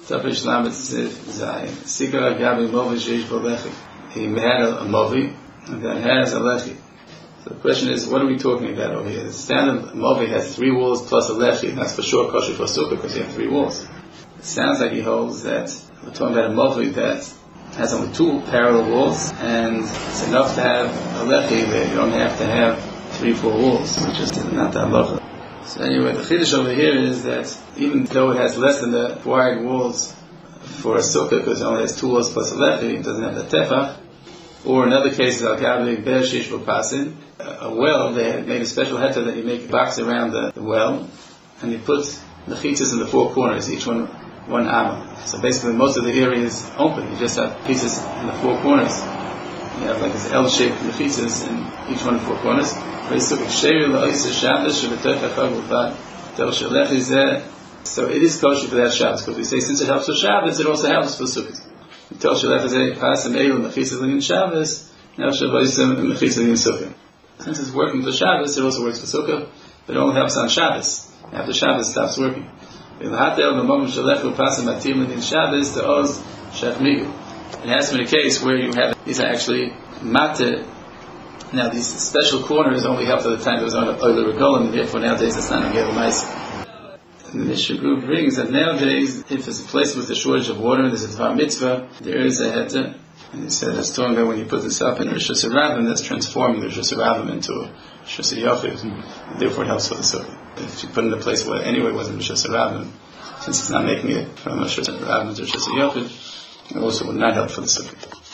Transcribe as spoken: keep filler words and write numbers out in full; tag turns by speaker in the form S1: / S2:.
S1: Tapish Lamed Zayin. Sikar Gabi Movi Sheish Bolechi. He had a, a Movi that has a Lechi. So the question is, what are we talking about over here? The standard Movi has three walls plus a Lechi, and that's for sure kosher for Sukkah because you have three walls. It sounds like he holds that we're talking about a Movi that has only two parallel walls, and it's enough to have a Lechi there. You don't have to have three, four walls, which is not that halacha. So anyway, the chiddush over here is that even though it has less than the required walls for a sukkah, because it only has two walls plus a lechi, it doesn't have the tefach. Or in other cases, al gabi ber shish v'pasin, a well, they had made a special heter that you make a box around the, the well, and you put the chitzas in the four corners, each one one amma. So basically, most of the area is open. You just have pizzas in the four corners. You have like this L-shaped mechitzas in each one of the four corners. So it is kosher for that Shabbos, because we say since it helps for Shabbos, it also helps for Sukkot. Until Shabbos, now Shabbos Sukkot. Since it's working for Shabbos, it also works for Sukkot, but it only helps on Shabbos. After Shabbos, it stops working. It has to be a case where you have these are actually matter. Now these special corners only helped at the time there was on Oile Regolim, and therefore nowadays it's not a Gel Mice. And the Mishnah group brings that nowadays, if there's a place with a shortage of water, there's a Dvar Mitzvah, there is a heter. And he said that's talking about when you put this up in Rosh Hashanah, that's transforming the Rosh Hashanah into a Rosh Hashanah, and therefore it helps for the Sukkah. If you put it in a place where anyway it wasn't Rosh Hashanah, since it's not making it from Rosh Hashanah to Rosh Hashanah, it also would not help for the Sukkah.